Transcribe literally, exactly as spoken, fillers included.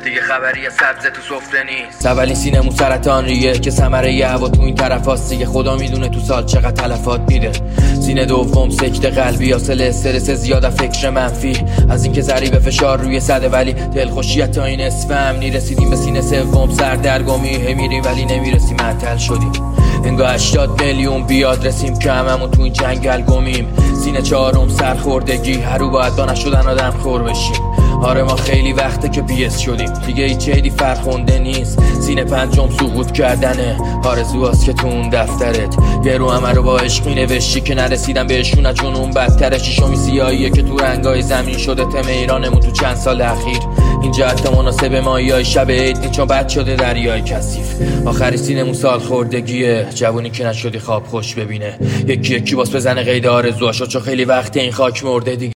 دیگه خبری از سبزه تو سفره نیست. اولین سینمون سرطان ریه که ثمره یه هوا تو این طرف هاست دیگه. خدا میدونه تو سال چقدر تلفات میده. سینه دوم سکته قلبی، حاصل استرس زیاد، فکر منفی از اینکه ضریب فشار روی صده، ولی دلخوشیت تا این اسفم رسیدیم به سینه سوم. سردرگمی میریم ولی نمیرسیم، معطل شدیم. انگار هشتاد میلیون بیاد رسیم که هممون تو این جنگل گمیم. سینه چهارم سرخوردگی، هر رو باید با نشدن آدم خور بشیم. آره ما خیلی وقته که بیس شدیم، دیگه هیچ عیدی فرخونده نیست. سینه پنجم سقوط کردنه، آرزوهاست که تو اون دفترت یه رو همه رو با عشقی نوشتی که نرسیدم بهشون، از جنون بدتره. شیشمی سیاهیه که تو رنگای زمین شده تم ایرانمون تو چند سال اخیر. اینجا حتی مناسب ماهیای شب عید نیست چون بد شده دریای کثیف. آخری سینمون سال خوردگیه، جوونی که نشدی خواب خوش ببینه، یکی یکی باز بزنه قید آرزوهاشو، چون خیلی وقت این خاک مرده دیگه.